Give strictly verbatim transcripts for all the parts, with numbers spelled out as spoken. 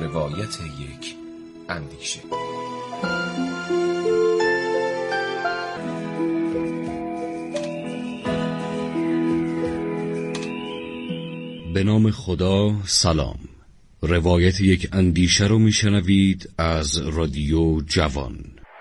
روایت یک اندیشه. به نام خدا. سلام. روایت یک اندیشه رو میشنوید از رادیو جوان.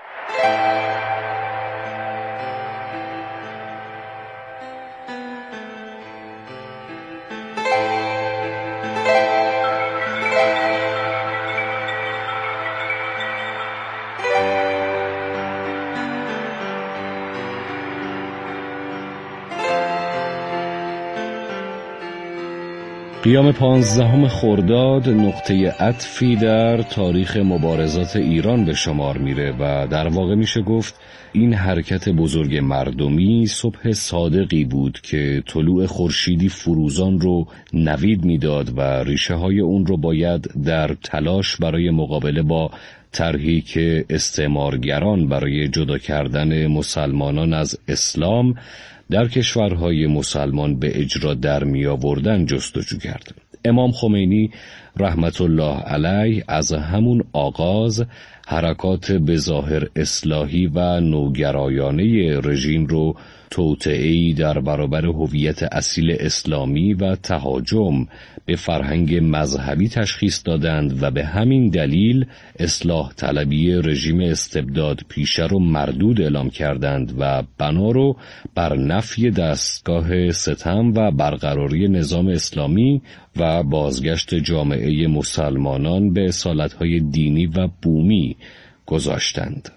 قیام پانزدهم خرداد نقطه عطفی در تاریخ مبارزات ایران به شمار میره و در واقع میشه گفت این حرکت بزرگ مردمی صبح صادقی بود که طلوع خورشیدی فروزان رو نوید میداد و ریشه های اون رو باید در تلاش برای مقابله با طرحی که استعمارگران برای جدا کردن مسلمانان از اسلام در کشورهای مسلمان به اجرا در می آوردن جستجو کرد. امام خمینی رحمت الله علیه از همون آغاز حرکات به ظاهر اصلاحی و نوگرایانه رژیم رو توطئه‌ای در برابر هویت اصیل اسلامی و تهاجم به فرهنگ مذهبی تشخیص دادند و به همین دلیل اصلاح طلبی رژیم استبداد پیشه رو مردود اعلام کردند و بنا رو بر نفی دستگاه ستم و برقراری نظام اسلامی و بازگشت جامعه مسلمانان به اصالت‌های دینی و بومی گذاشتند.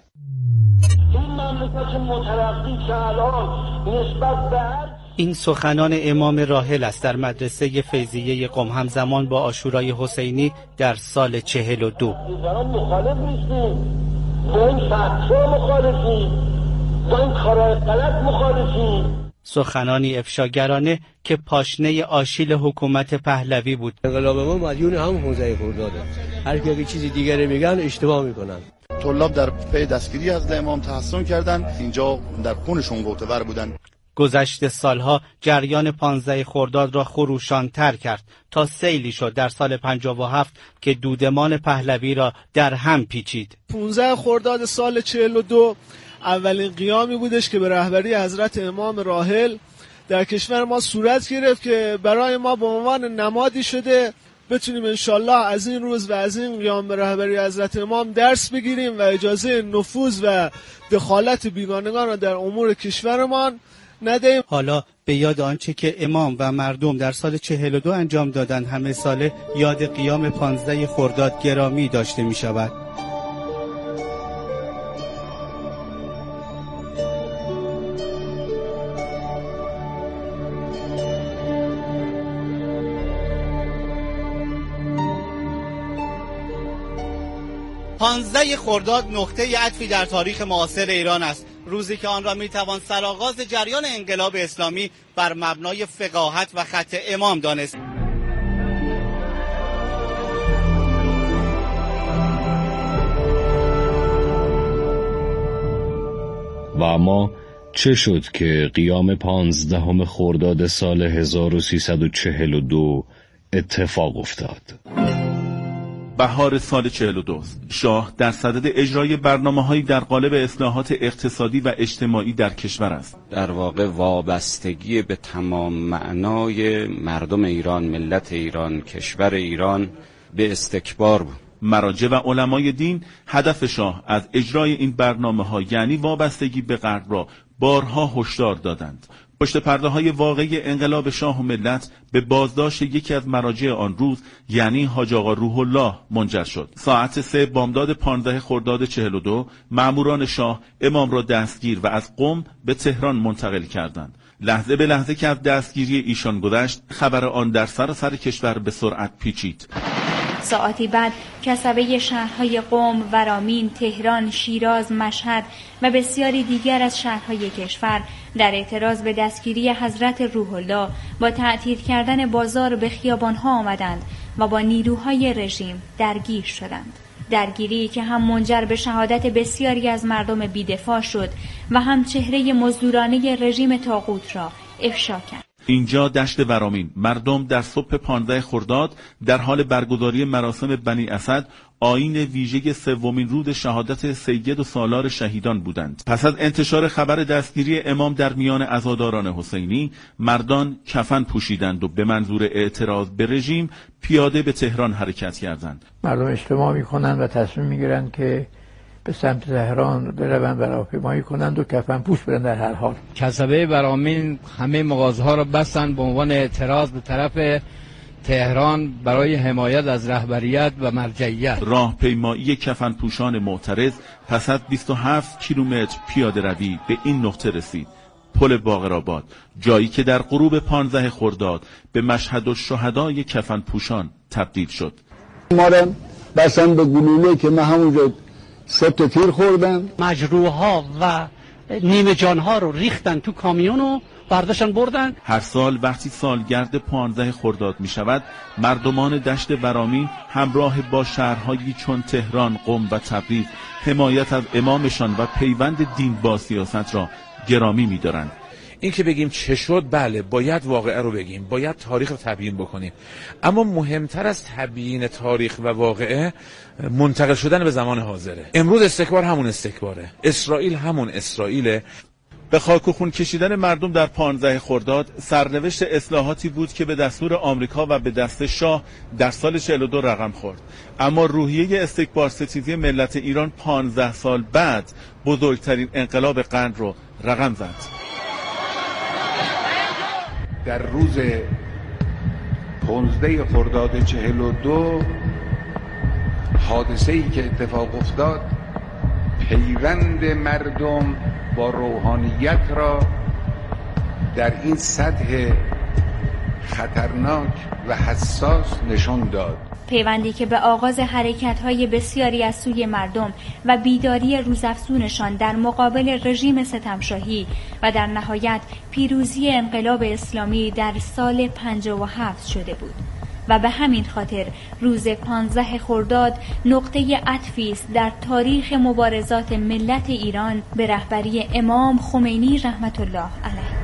این مملکت مترقی که الان نسبت به این سخنان امام راحل است در مدرسه فیضیه قم همزمان با عاشورای حسینی در سال چهل و دو. مخالف نیستیم، با این فتوا مخالفیم، با این کارهای غلط مخالفیم. سخنانی افشاگرانه که پاشنه آشیل حکومت پهلوی بود. انقلاب ما مدیون هم پانزده خرداده. هر کی چیزی دیگری میگن اشتباه میکنن. طلاب در پی دستگیری از امام تحصن کردن، اینجا در خونشون غوطه‌ور بودن. گذشته سالها جریان پانزده خرداد را خروشان‌تر کرد تا سیلی شد در سال پنجاه و هفت که دودمان پهلوی را در هم پیچید. پانزده خرداد سال چهل و دو اولین قیامی بودش که به رهبری حضرت امام راحل در کشور ما صورت گرفت که برای ما به عنوان نمادی شده بتونیم انشالله از این روز و از این قیام به رهبری حضرت امام درس بگیریم و اجازه نفوذ و دخالت بیگانگان را در امور کشورمان ندهیم. حالا به یاد آنچه که امام و مردم در سال چهل و دو انجام دادند همه ساله یاد قیام پانزده خرداد گرامی داشته می شود. پانزده خرداد نقطه عطفی در تاریخ معاصر ایران است، روزی که آن را میتوان سرآغاز جریان انقلاب اسلامی بر مبنای فقاهت و خط امام دانست. و اما چه شد که قیام پانزدهم خرداد سال هزار و سیصد و چهل و دو اتفاق افتاد؟ بهار سال چهل و دو شاه در صدد اجرای برنامه‌هایی در قالب اصلاحات اقتصادی و اجتماعی در کشور است. در واقع وابستگی به تمام معنای مردم ایران، ملت ایران، کشور ایران به استکبار بود. مراجع و علمای دین هدف شاه از اجرای این برنامه‌ها یعنی وابستگی به غرب را بارها هشدار دادند. پشت پرده های واقعی انقلاب شاه و ملت به بازداشت یکی از مراجع آن روز یعنی حاج آقا روح الله منجر شد. ساعت سه بامداد پانزده خرداد چهل و دو ماموران شاه امام را دستگیر و از قم به تهران منتقل کردند. لحظه به لحظه که از دستگیری ایشان گذشت خبر آن در سراسر کشور به سرعت پیچید. ساعتی بعد کسبه شهرهای قم، ورامین، تهران، شیراز، مشهد و بسیاری دیگر از شهرهای کشور در اعتراض به دستگیری حضرت روح الله با تعطیل کردن بازار به خیابانها آمدند و با نیروهای رژیم درگیر شدند. درگیری که هم منجر به شهادت بسیاری از مردم بی‌دفاع شد و هم چهره مزدورانه رژیم طاغوت را افشا کرد. اینجا دشت ورامین. مردم در صبح پانزده خرداد در حال برگزاری مراسم بنی اسد، آیین ویژه سومین رود شهادت سید و سالار شهیدان بودند. پس از انتشار خبر دستگیری امام در میان عزاداران حسینی، مردان کفن پوشیدند و به منظور اعتراض به رژیم پیاده به تهران حرکت کردند. مردم اجتماع می‌کنند و تصمیم می‌گیرند که به سمت تهران بروند و راهپیمایی کنند و کفن پوش برن. در هر حال کسبه برامین همه مغازه‌ها را بستند به عنوان اعتراض به طرف تهران برای حمایت از رهبریت و مرجعیت. راهپیمایی کفن پوشان معترض پس از بیست و هفت کیلومتر پیاده روی به این نقطه رسید: پل باقرآباد، جایی که در غروب پانزده خرداد به مشهد الشهدای کفن پوشان تبدیل شد. ما را بسن به گلوله که من همونجا سه تا تیر خوردم. مجروحها و نیمه جانها رو ریختن تو کامیون و برداشتن بردن. هر سال وقتی سالگرد پانزده خرداد می شود، مردمان دشت ورامین همراه با شهرهایی چون تهران، قم و تبریز حمایت از امامشان و پیوند دین با سیاست را گرامی می دارند. این که بگیم چه شد، بله باید واقعه رو بگیم، باید تاریخ رو تبیین بکنیم، اما مهمتر از تبیین تاریخ و واقعه منتقل شدن به زمان حاضره. امروز استکبار همون استکباره، اسرائیل همون اسرائیله. به خاک و خون کشیدن مردم در پانزده خرداد سرنوشت اصلاحاتی بود که به دستور آمریکا و به دست شاه در سال چهل و دو رقم خورد. اما روحیه استکبار ستیزی ملت ایران پانزده سال بعد بزرگترین انقلاب قرن رو رقم زد. در روز پانزده خرداد چهل و دو حادثه‌ای که اتفاق افتاد پیوند مردم با روحانیت را در این سطح خطرناک و حساس نشان داد. پیوندی که به آغاز حرکت‌های بسیاری از سوی مردم و بیداری روزافزونشان در مقابل رژیم ستمشاهی و در نهایت پیروزی انقلاب اسلامی در سال پنجاه و هفت شده بود و به همین خاطر روز پانزده خرداد نقطه عطفی است در تاریخ مبارزات ملت ایران به رهبری امام خمینی رحمت الله علیه.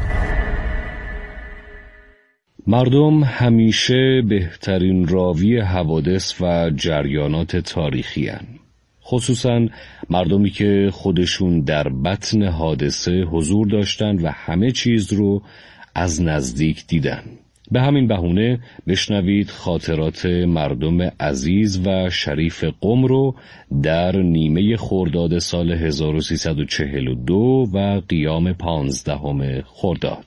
مردم همیشه بهترین راوی حوادث و جریانات تاریخی هن. خصوصاً مردمی که خودشون در بطن حادثه حضور داشتن و همه چیز رو از نزدیک دیدن. به همین بهونه بشنوید خاطرات مردم عزیز و شریف قم رو در نیمه خرداد سال هزار و سیصد و چهل و دو و قیام پانزدهم خرداد.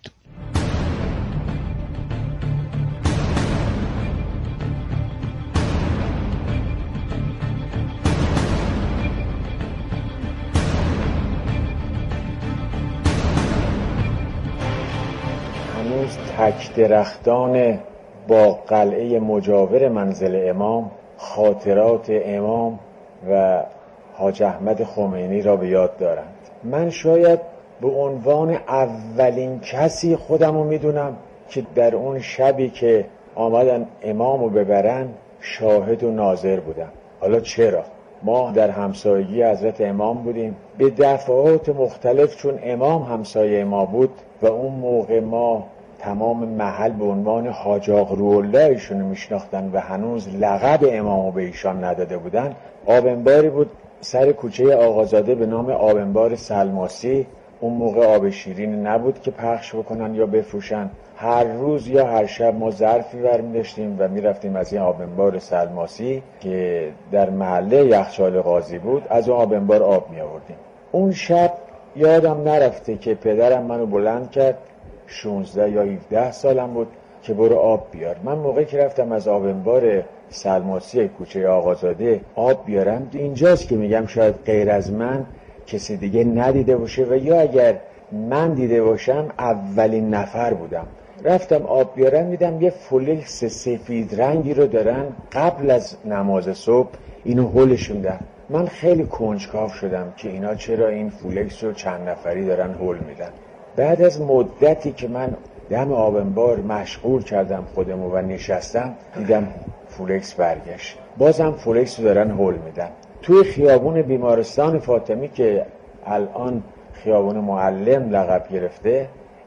تک درختان با قلعه مجاور منزل امام خاطرات امام و حاج احمد خمینی را به یاد دارند. من شاید به عنوان اولین کسی خودمو میدونم که در اون شبی که آمدن امامو ببرن شاهد و ناظر بودم. حالا چرا؟ ما در همسایگی حضرت امام بودیم، به دفعات مختلف چون امام همسایه ما بود و اون موقع ما تمام محل به عنوان حاج آقروالله ایشونو میشناختن و هنوز لقب امامو به ایشان نداده بودن. آبنباری بود سر کوچه آقازاده به نام آبنبار سلماسی. اون موقع آب شیرین نبود که پخش بکنن یا بفروشن. هر روز یا هر شب ما ظرفی برمی داشتیم و میرفتیم از این آبنبار سلماسی که در محله یخچال قاضی بود، از اون آبنبار آب می آوردیم. اون شب یادم نرفته که پدرم منو بلند کرد، شانزده یا هفده سالم بود، که برو آب بیار. من موقعی که رفتم از آبنبار سلماسی کوچه آقازاده آب بیارم، اینجاست که میگم شاید غیر از من کسی دیگه ندیده باشه و یا اگر من دیده باشم اولین نفر بودم. رفتم آب بیارم، دیدم یه فولکس سفید رنگی رو دارن قبل از نماز صبح اینو هولشون دن. من خیلی کنجکاو شدم که اینا چرا این فولکس رو چند نفری دارن هول میدن. بعد از مدتی که من دم آبنبار مشغول کردم خودمو و نشستم، دیدم فولکس برگشت. بازم فولکس رو دارن هول میدن. توی خیابون بیمارستان فاطمی که الان خیابون معلم لقب گرفته،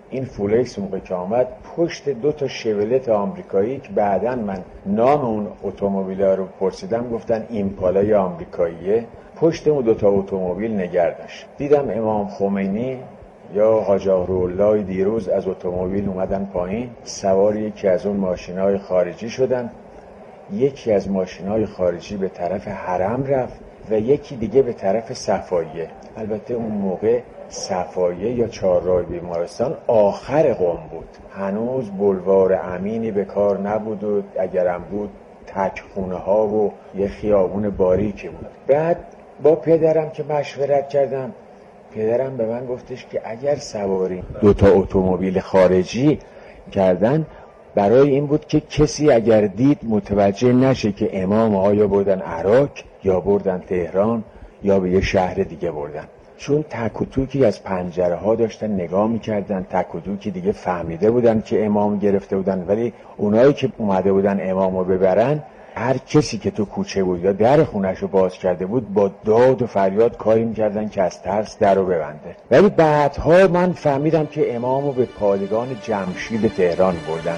این فولکس موقع که آمد پشت دو تا شولت آمریکایی که بعداً من نام اون اتومبیل‌ها رو پرسیدم گفتن ایمپالای آمریکاییه، پشت اون دو تا اتومبیل نگه داشت. دیدم امام خمینی یا حاج اهرالله دیروز از اتومبیل اومدن پایین، سوار یکی از اون ماشین‌های خارجی شدن. یکی از ماشین‌های خارجی به طرف حرم رفت و یکی دیگه به طرف صفاییه. البته اون موقع صفاییه یا چهارراه بیمارستان آخر قم بود، هنوز بلوار امینی به کار نبود و اگرم بود تک خونه ها و یه خیابون باریکی بود. بعد با پدرم که مشورت کردم، پدرم به من گفتش که اگر سواری دو تا اتومبیل خارجی کردن برای این بود که کسی اگر دید متوجه نشه که امام ها یا بردن عراق یا بردن تهران یا به یه شهر دیگه بردن. چون تک و توکی از پنجره ها داشتن نگاه میکردن، تک و توکی دیگه فهمیده بودن که امام گرفته بودن، ولی اونایی که اومده بودن امامو ببرن، هر کسی که تو کوچه بود یا در خونش رو باز کرده بود با داد و فریاد کاری میکردن که از ترس در رو ببنده. ولی بعدها من فهمیدم که امامو به پادگان جمشید تهران بردن.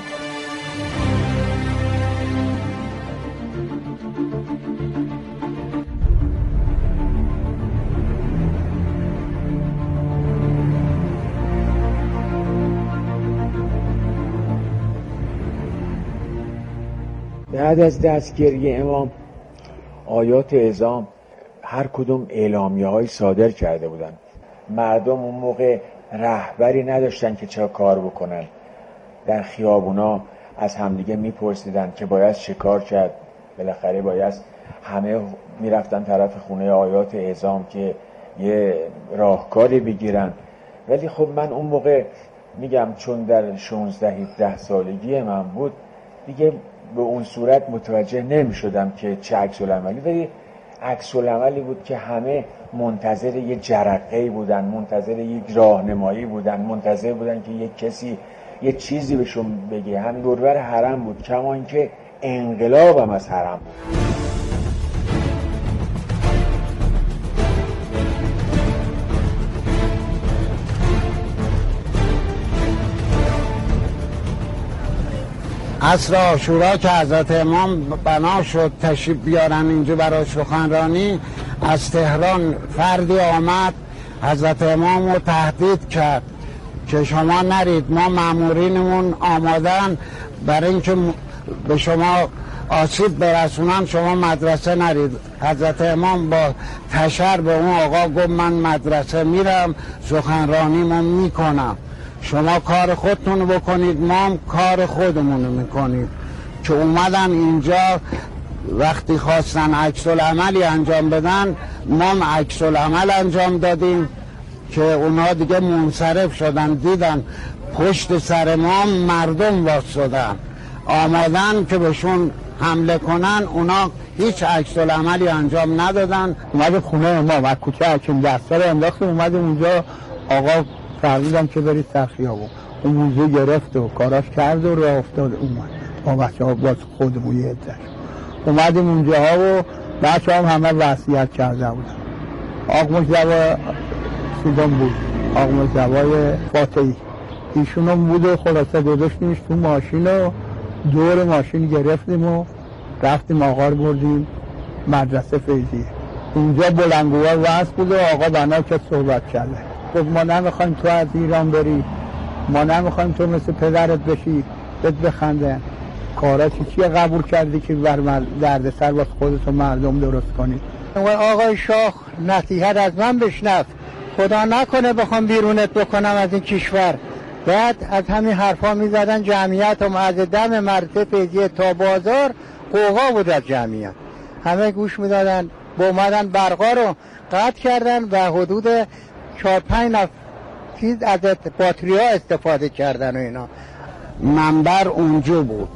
بعد از دستگیری امام آیات اعظام هر کدوم اعلامیه های صادر کرده بودن. مردم اون موقع رهبری نداشتن که چه کار بکنن، در خیابونا از همدیگه میپرسیدن که باید چه کار کرد. بالاخره باید همه میرفتن طرف خونه آیات اعظام که یه راهکاری بگیرن. ولی خب من اون موقع میگم چون در شانزده هفده سالگی من بود دیگه به اون صورت متوجه نمی شدم که چه عکس العملی، ولی عکس العملی بود که همه منتظر یه جرقه‌ای بودن، منتظر یک راهنمایی بودن، منتظر بودن که یک کسی یه چیزی بهشون بگه. همین دوربر حرم بود، کما اینکه انقلاب هم از حرم بود. عصر عاشورا که حضرت امام بنا شد تشریف بیارن اینجا برای سخنرانی، از تهران فردی آمد حضرت امام رو تهدید کرد که شما نرید، ما مامورینمون آمادن برای اینکه به شما آسیب برسونن، شما مدرسه نرید. حضرت امام با تشر به اون آقا گفت من مدرسه میرم، سخنرانیمو میکنم، شما کار خودتون بکنید، ما هم کار خودمونو میکنید. که اومدن اینجا وقتی خواستن عکس العملی انجام بدن، ما هم عکس العمل انجام دادیم که اونا دیگه منصرف شدن، دیدن پشت سر ما مردم واسدن آمدن که بهشون حمله کنن، اونا هیچ عکس العملی انجام ندادن. اومد خونه ما و کوچه حکیم دستار انداخت، اومد اونجا آقا فرمودم که برید سر خیابون. اون موضوع گرفت و کاراش کرد و راه افتاد اومد با بچه ها باز خودمون یه عده‌اش اومدیم اونجا ها و بچه هم همه وصیت کرده بودن. آقا مجدوای سیدان بود، آقا مجدوای فاتحی ایشون هم بود و خلاصه گذاشتیمش تو ماشین و دور ماشین گرفتیم و رفتیم آقا رو بردیم مدرسه فیضیه. اونجا بلندگوها وصل بود و آقا بنا که صحبت کرده، گفت ما نمیخوایم تو از ایران بری، ما نمیخوایم تو مثل پدرت بشی بهت بخنده. کاراتی چیه قبول کردی که بر درد سر باز خودت و مردم درست کنی؟ آقای شاه نصیحت از من بشنف، خدا نکنه بخوام بیرونت بکنم از این کشور. بعد از همین حرفا میزدن جمعیت و از دم مرتبه فیضیه تا بازار قوقا بود از جمعیت، همه گوش میدادن. با اومدن برقا رو قطع کردن و حدود چهار پنج نفر چیز از باتری ها استفاده کردن و اینا. منبر اونجا بود،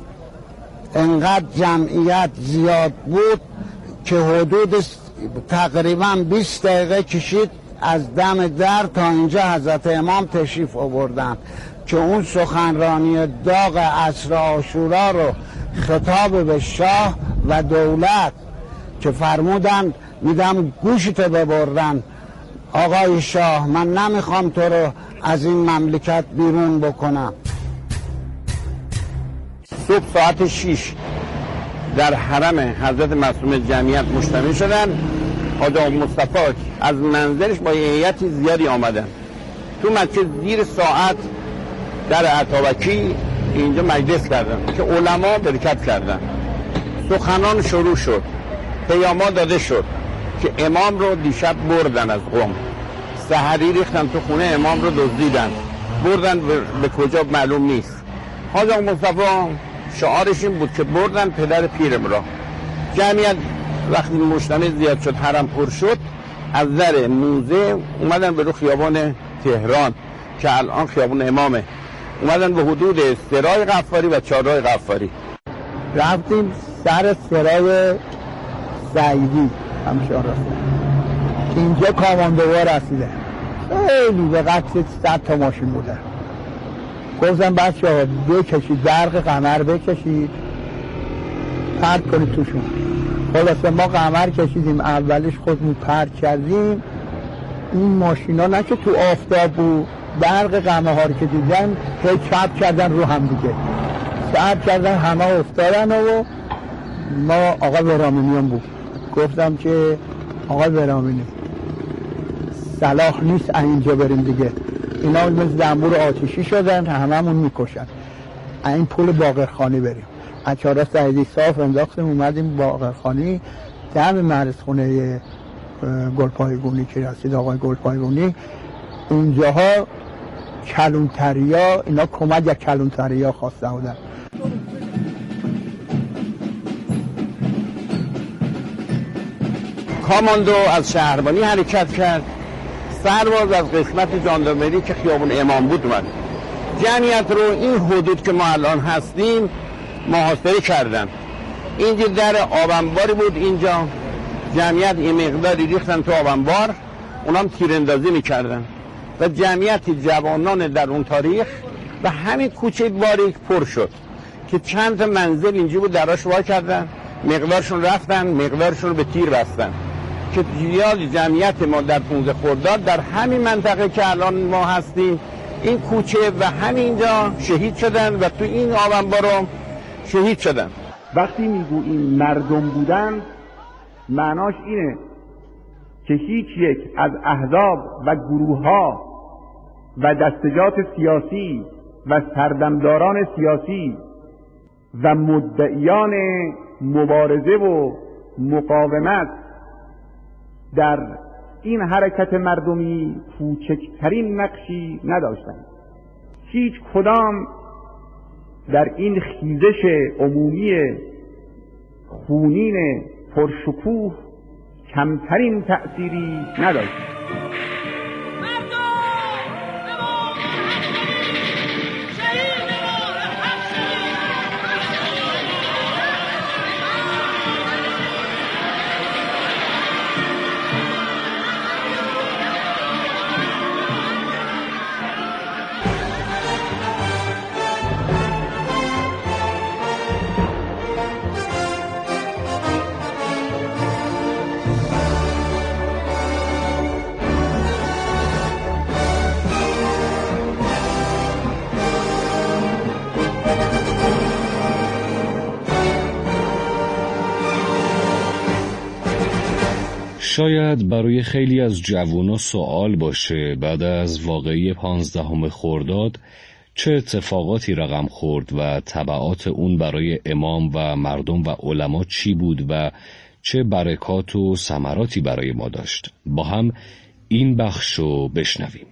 انقدر جمعیت زیاد بود که حدود تقریبا بیست دقیقه کشید از دم در تا اینجا حضرت امام تشریف آوردن که اون سخنرانی داغ عصر عاشورا رو خطاب به شاه و دولت که فرمودن میدم گوشت ببرن، آقای شاه من نمیخوام تو رو از این مملکت بیرون بکنم. صبح ساعت شیش در حرم حضرت معصومه جمعیت مجتمع شدن. حاج آقا مصطفی از منزلش با هیئت زیادی آمدن تو مسجد. زیر ساعت در عطابکی اینجا مجلس کردن که علما برکت کردن. سخنان شروع شد، پیام‌ها داده شد که امام رو دیشب بردن از قم، سحری ریختن تو خونه امام رو دزدیدن، بردن به کجا معلوم نیست. حاج آقا مصطفی شعارش این بود که بردن پدر پیرم را. جمعیت وقتی مجتمع زیاد شد، حرم پر شد، از در موزه اومدن به رو خیابان تهران که الان خیابان امامه، اومدن به حدود سرای غفاری و چهارراه غفاری. رفتیم سر سرای سعیدی همشه رفتیم که اینجا کاماندوها رسیده، خیلی به قطع صد تا ماشین بودن. گفتم بچه ها بکشید، برق قمر بکشید پرد کنید توشون. خلاصه ما قمر کشیدیم، اولش خودمون پرد کردیم. این ماشینا نه که تو آفتاب بود، برق قمه ها رو که دیدن هی چپ کردن رو هم دیگه، چپ کردن همه افتادن. و ما آقا ورامینیان بود، گفتم که آقا ورامینی صلاح نیست اینجا بریم دیگه، اینا مثل زنبور آتیشی شدن هممون میکشن، این پول باقرخانی بریم. از چهارراه سعیدی صاف انداختیم اومدیم باقرخانی، دم مرزخونه گلپایگونی که رسید آقای گلپایگونی. اونجاها کلونتریا اینا کمک یا کلونتریا خواسته بودن. کاماندو از شهربانی حرکت کرد، سرباز از قسمت ژاندارمری که خیابون امام بود اومد. جمعیت رو این حدود که ما الان هستیم محاصره کردن. اینجا در آبنباری بود، اینجا جمعیت این مقداری ریختن تو آبنبار، اونام تیراندازی میکردن و جمعیت جوانان در اون تاریخ و همین کوچه باریک پر شد که چند تا منزل اینجا بود دراش وا کردن، مقدارشون رفتن، مقدارشون به تیر بستن که زیاد جمعیت ما در پانزده خرداد در همین منطقه که الان ما هستیم این کوچه و همینجا شهید شدن و تو این آبنبارو شهید شدن. وقتی میگوییم مردم بودن معناش اینه که هیچ یک از احزاب و گروه‌ها و دستجات سیاسی و سردمداران سیاسی و مدعیان مبارزه و مقاومت در این حرکت مردمی کوچکترین نقشی نداشتند. هیچ کدام در این خیزش عمومی خونین پرشکوه کمترین تأثیری نداشتند. شاید برای خیلی از جوونا سوال باشه بعد از واقعه پانزدهم خرداد چه اتفاقاتی رقم خورد و تبعات اون برای امام و مردم و علما چی بود و چه برکات و ثمراتی برای ما داشت. با هم این بخشو بشنویم.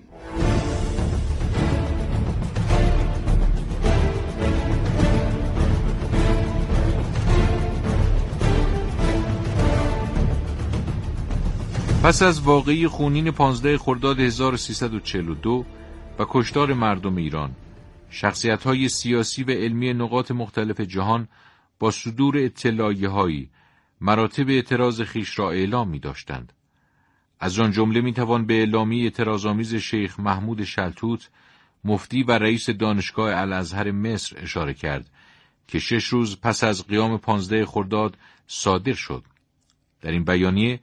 پس از واقعه خونین پانزده خرداد هزار و سیصد و چهل و دو و کشتار مردم ایران، شخصیت‌های سیاسی و علمی نقاط مختلف جهان با صدور اطلاعیه‌هایی مراتب اعتراض خویش را اعلام می‌داشتند. از آن جمله می‌توان به اعلامیه اعتراض‌آمیز شیخ محمود شلتوت، مفتی و رئیس دانشگاه الازهر مصر اشاره کرد که شش روز پس از قیام پانزده خرداد صادر شد. در این بیانیه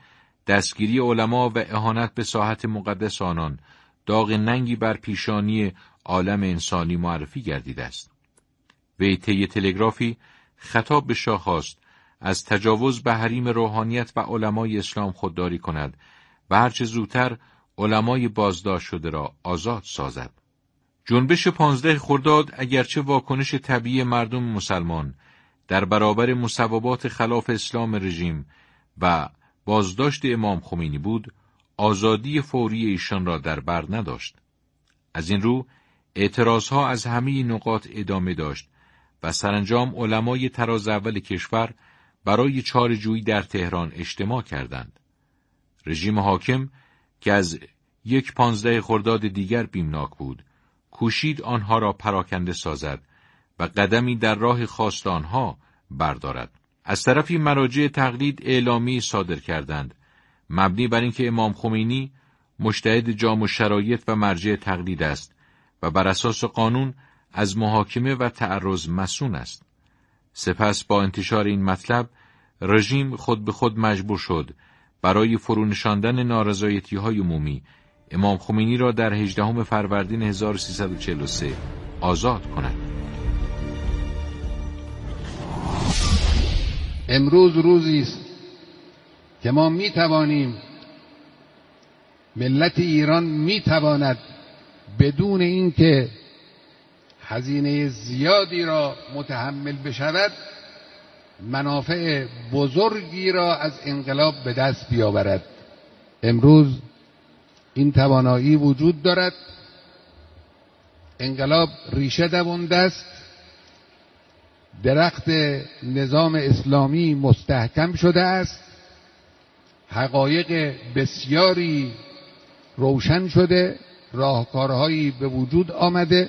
دستگیری علما و اهانت به ساحت مقدس آنان داغ ننگی بر پیشانی عالم انسانی معرفی گردیده است. وی طی تلگرافی خطاب به شاه خواست از تجاوز به حریم روحانیت و علمای اسلام خودداری کند و هرچه زودتر علمای بازداشت شده را آزاد سازد. جنبش پانزده خرداد اگرچه واکنش طبیعی مردم مسلمان در برابر مصوبات خلاف اسلام رژیم و بازداشت امام خمینی بود، آزادی فوری ایشان را در بر نداشت. از این رو اعتراضها از همه نقاط ادامه داشت و سرانجام علمای طراز اول کشور برای چاره‌جویی در تهران اجتماع کردند. رژیم حاکم که از یک پانزده خرداد دیگر بیمناک بود، کوشید آنها را پراکنده سازد و قدمی در راه خواست آنها بردارد. از طرفی مراجع تقلید اعلامی صادر کردند مبنی بر اینکه امام خمینی مجتهد جامع الشرایط و مرجع تقلید است و بر اساس قانون از محاکمه و تعرض مصون است. سپس با انتشار این مطلب رژیم خود به خود مجبور شد برای فرونشاندن نارضایتی‌های عمومی امام خمینی را در هجدهم فروردین هزار و سیصد و چهل و سه آزاد کند. امروز روزی است که ما می توانیم، ملت ایران می تواند بدون اینکه هزینه زیادی را متحمل بشود منافع بزرگی را از انقلاب به دست بیاورد. امروز این توانایی وجود دارد. انقلاب ریشه دوانده است. درخت نظام اسلامی مستحکم شده است. حقایق بسیاری روشن شده، راهکارهایی به وجود آمده.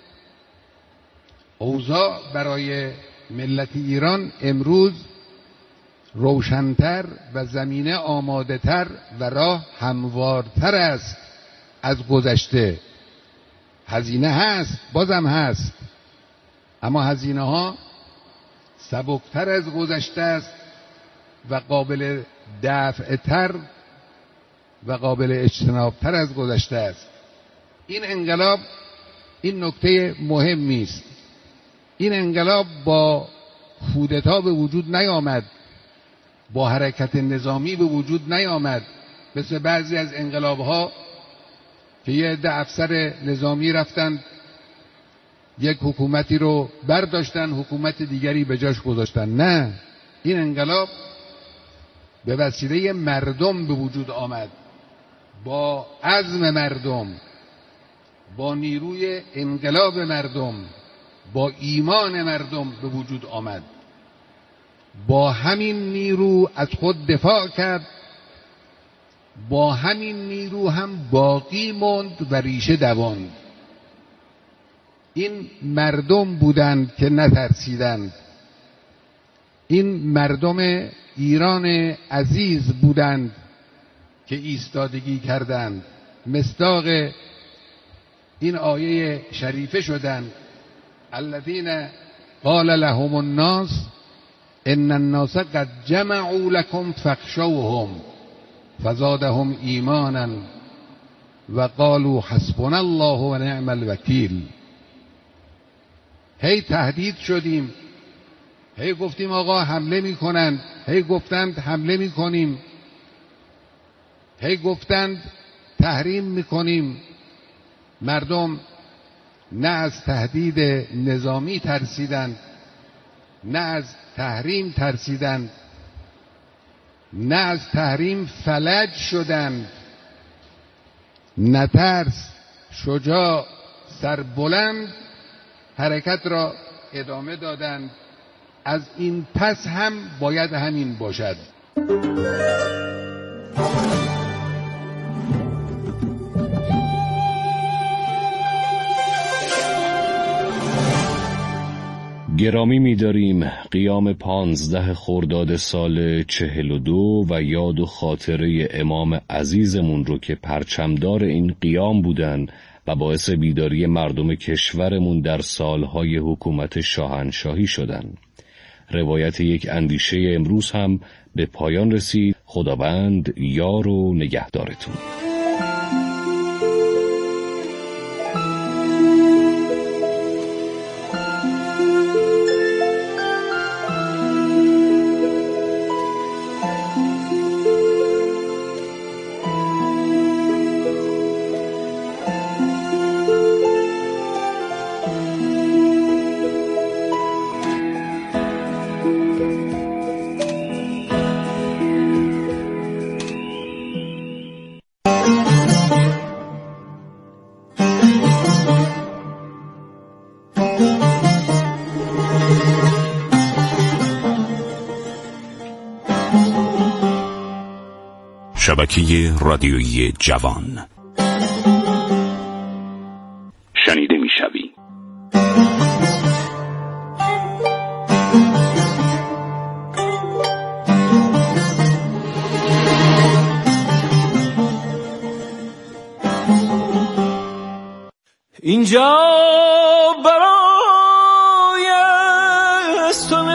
اوضاع برای ملت ایران امروز روشن‌تر و زمینه آماده‌تر و راه هموارتر است از گذشته. هزینه هست، بازم هست، اما هزینه ها سبکتر از گذشته است و قابل دفع‌تر و قابل اجتنابتر از گذشته است. این انقلاب این نکته مهمی است. این انقلاب با کودتا به وجود نیامد، با حرکت نظامی به وجود نیامد، مثل بعضی از انقلاب‌ها که یه عده افسر نظامی رفتند یک حکومتی رو برداشتن، حکومت دیگری به جاش گذاشتن. نه، این انقلاب به وسیله مردم به وجود آمد، با عزم مردم، با نیروی انقلاب مردم، با ایمان مردم به وجود آمد. با همین نیرو از خود دفاع کرد، با همین نیرو هم باقی ماند و ریشه دواند. این مردم بودند که نترسیدند. این مردم ایران عزیز بودند که ایستادگی کردند، مصداق این آیه شریفه شدند: الذين قال لهم الناس ان الناس قد جمعوا لكم فاخشوهم فزادهم ایمانا وقالوا حسبنا الله ونعم الوکیل. هی تهدید شدیم، هی گفتیم آقا حمله میکنند، هی گفتند حمله میکنیم، هی گفتند تحریم میکنیم. مردم نه از تهدید نظامی ترسیدند، نه از تحریم ترسیدند، نه از تحریم فلج شدند. نترس، شجاع، سربلند حرکت را ادامه دادند. از این پس هم باید همین باشد. گرامی می‌داریم قیام پانزده خرداد سال چهل و دو و یاد و خاطره امام عزیزمون رو که پرچمدار این قیام بودن و باعث بیداری مردم کشورمون در سالهای حکومت شاهنشاهی شدن. روایت یک اندیشه امروز هم به پایان رسید. خداوند یار و نگهدارتون. شبکه رادیویی جوان شنیده می‌شوی. اینجا برای از تو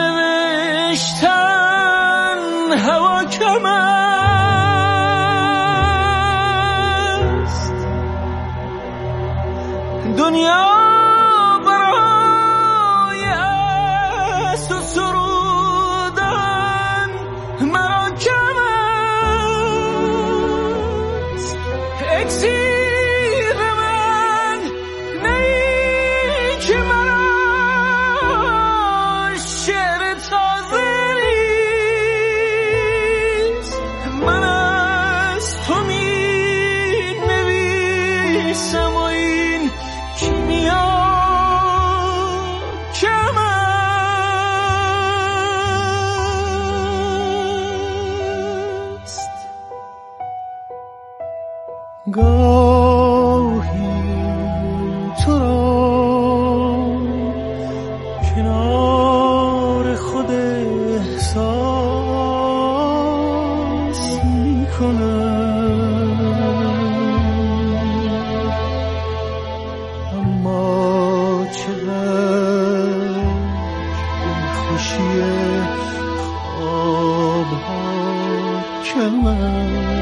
نوشتن هوا کم است، دنیا برای از تو سرودن مرا کم است. اکسیر من نیک مرا شعر تازه نیست، من از تو می نویسم و این کیمیا کم است. گاهی تو را کنار خود احساس می کنم، اما چقدر خوشی خواب ها کم است.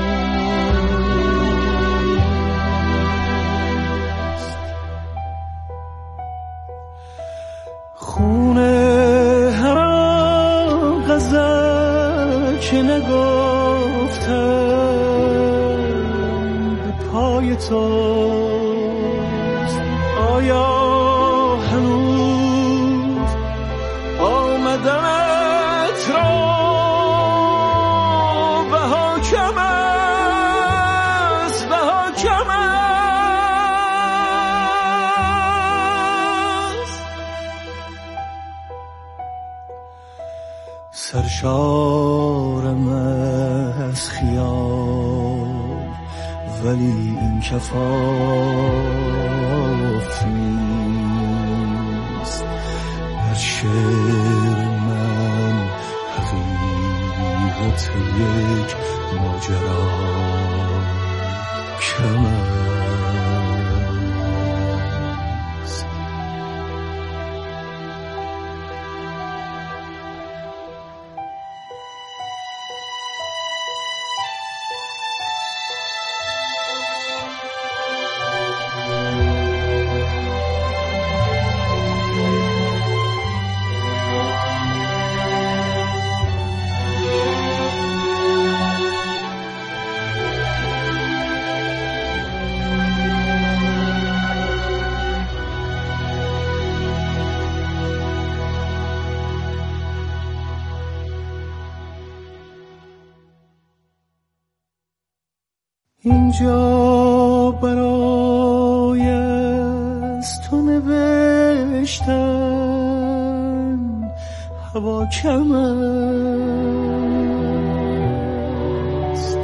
خونه هر غزل که نگفتم به پای توست، آیا هنوز آمدنت را بها کم است، بها کم است. سرشارم از خیال ولی این کفاف نیست، در شعر من حقیقت یک ماجرا کم است. اینجا برای از تو نوشتن هوا کم است،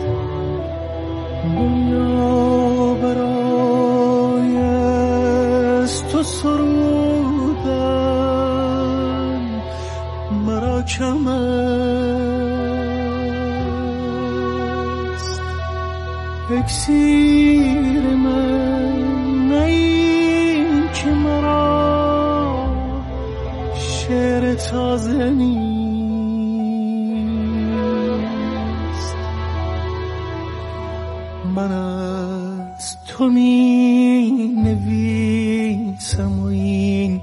دنیا برای از تو سرودن مرا کم است. اکسیر من نیم که مرا شعر تازه نیست، تو می